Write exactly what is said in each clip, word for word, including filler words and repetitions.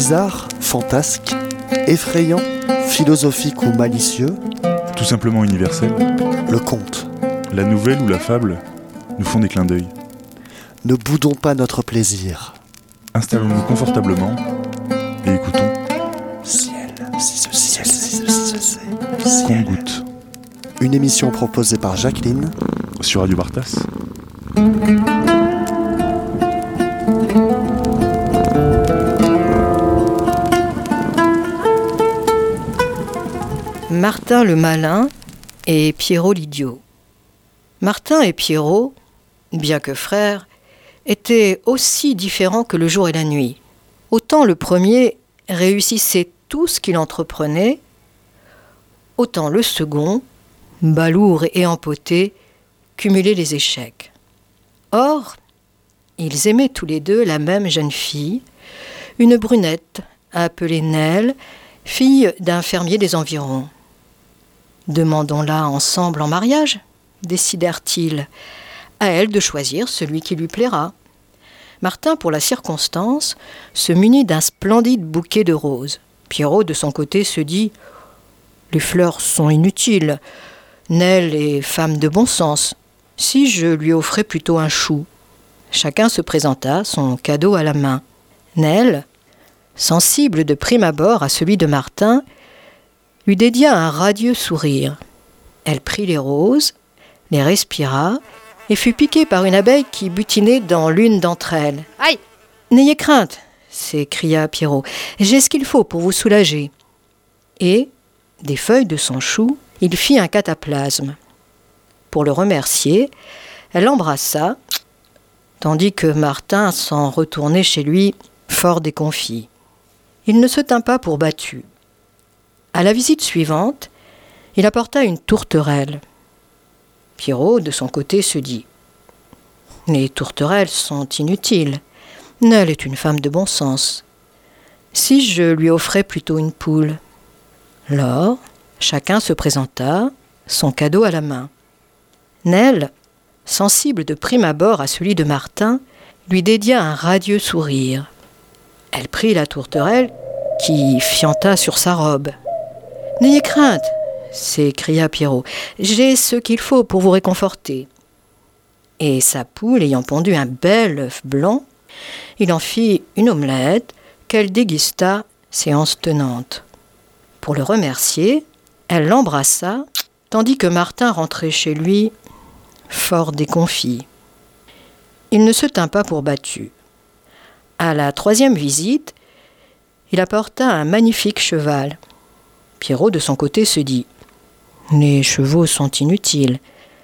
Bizarre, fantasque, effrayant, philosophique ou malicieux, tout simplement universel. Le conte, la nouvelle ou la fable nous font des clins d'œil. Ne boudons pas notre plaisir. Installons-nous confortablement et écoutons. Ciel, si ce ciel, si ce ciel, si ce Compte-gouttes. Une émission proposée par Jacqueline sur Radio Bartas. Martin le malin et Pierrot l'idiot. Martin et Pierrot, bien que frères, étaient aussi différents que le jour et la nuit. Autant le premier réussissait tout ce qu'il entreprenait, autant le second, balourd et empoté, cumulait les échecs. Or, ils aimaient tous les deux la même jeune fille, une brunette appelée Nell, fille d'un fermier des environs. Demandons-la ensemble en mariage, décidèrent-ils. À elle de choisir celui qui lui plaira. Martin, pour la circonstance, se munit d'un splendide bouquet de roses. Pierrot, de son côté, se dit « Les fleurs sont inutiles. Nell est femme de bon sens. Si je lui offrais plutôt un chou ?» Chacun se présenta, son cadeau à la main. Nell, sensible de prime abord à celui de Martin, lui dédia un radieux sourire. Elle prit les roses, les respira et fut piquée par une abeille qui butinait dans l'une d'entre elles. « Aïe ! N'ayez crainte !» s'écria Pierrot. « J'ai ce qu'il faut pour vous soulager. » Et, des feuilles de son chou, il fit un cataplasme. Pour le remercier, elle l'embrassa, tandis que Martin s'en retournait chez lui, fort déconfit. Il ne se tint pas pour battu. À la visite suivante, il apporta une tourterelle. Pierrot, de son côté, se dit « Les tourterelles sont inutiles. Nell est une femme de bon sens. Si je lui offrais plutôt une poule ?» Lors, chacun se présenta, son cadeau à la main. Nell, sensible de prime abord à celui de Martin, lui dédia un radieux sourire. Elle prit la tourterelle qui fianta sur sa robe. « N'ayez crainte !» s'écria Pierrot. « J'ai ce qu'il faut pour vous réconforter. » Et sa poule ayant pondu un bel œuf blanc, il en fit une omelette qu'elle dégusta, séance tenante. Pour le remercier, elle l'embrassa, tandis que Martin rentrait chez lui, fort déconfit. Il ne se tint pas pour battu. À la troisième visite, il apporta un magnifique cheval. Pierrot, de son côté, se dit « Les chevaux sont inutiles.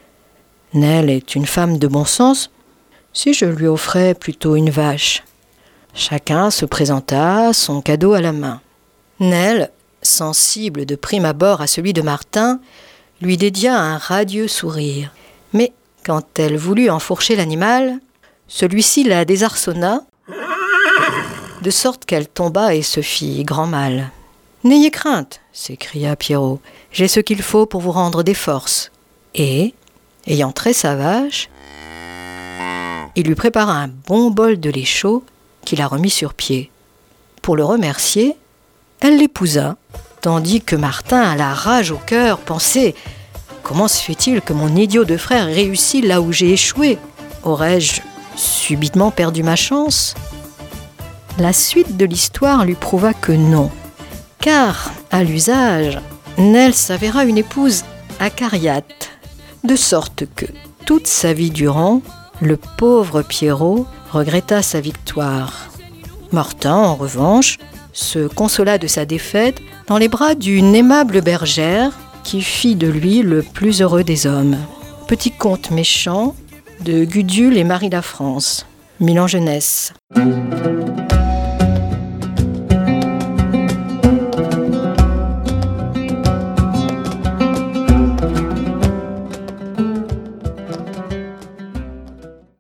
Nell est une femme de bon sens. Si je lui offrais plutôt une vache ?» Chacun se présenta, son cadeau à la main. Nell, sensible de prime abord à celui de Martin, lui dédia un radieux sourire. Mais quand elle voulut enfourcher l'animal, celui-ci la désarçonna, de sorte qu'elle tomba et se fit grand mal. « N'ayez crainte !» s'écria Pierrot. « J'ai ce qu'il faut pour vous rendre des forces. » Et, ayant trait sa vache, il lui prépara un bon bol de lait chaud qu'il a remis sur pied. Pour le remercier, elle l'épousa, tandis que Martin, à la rage au cœur, pensait « Comment se fait-il que mon idiot de frère réussit là où j'ai échoué ? Aurais-je subitement perdu ma chance ?» La suite de l'histoire lui prouva que non, car, à l'usage, Nell s'avéra une épouse acariate, de sorte que, toute sa vie durant, le pauvre Pierrot regretta sa victoire. Martin, en revanche, se consola de sa défaite dans les bras d'une aimable bergère qui fit de lui le plus heureux des hommes. Petit conte méchant de Gudule et Marie Lafrance, Milan Jeunesse.